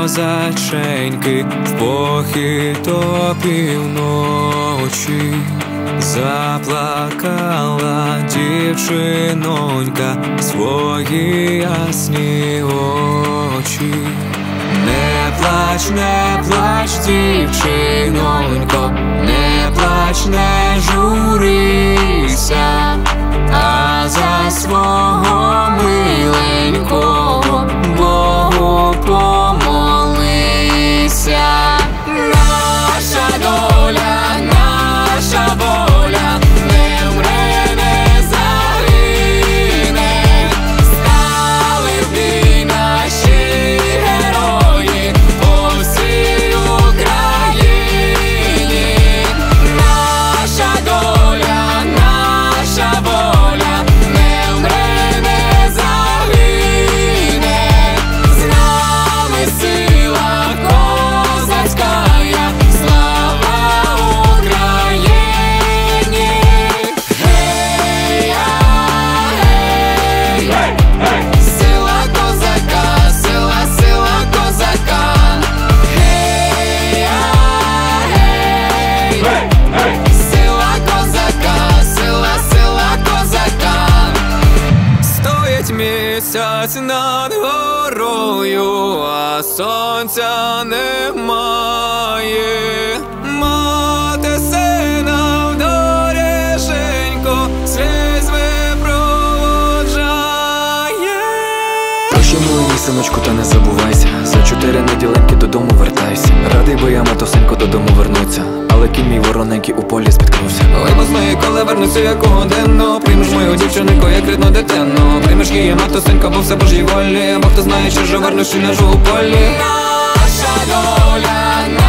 козаченьки в похід опівночі. Заплакала дівчинонька свої ясні очі. Не плач, дівчинонько, не плач, не журися, а за свого миленького Богу помолися. Наша доля, наша воля не вмре, не загине. Стали в бій наші герої по всій Україні. Наша доля, наша воля не вмре, не загине. З нами сила козацькая, слава Україні! Гей-я, гей! Сила козака, сила козака. Гей-я, гей! Сила козака, сила козака. Стоїть місяць над горою, а сонця немає. Мати сина в доріженько сліз випроводжає. Прощай, мій синочку, та не забувайся. За 4 неділеньки додому вертайся. Радий би я, матусенько, додому вернуться, але кінь мій вороненький у полі спіткнувся. Ой, мої, коли вернуся як годину, приймеш мою дівчинку, як рідну дитину. Приймеш її, матусенько, бо все Божій волі, бо хто знає, що ж вернусь, чи ляжу у полі. Наша доля,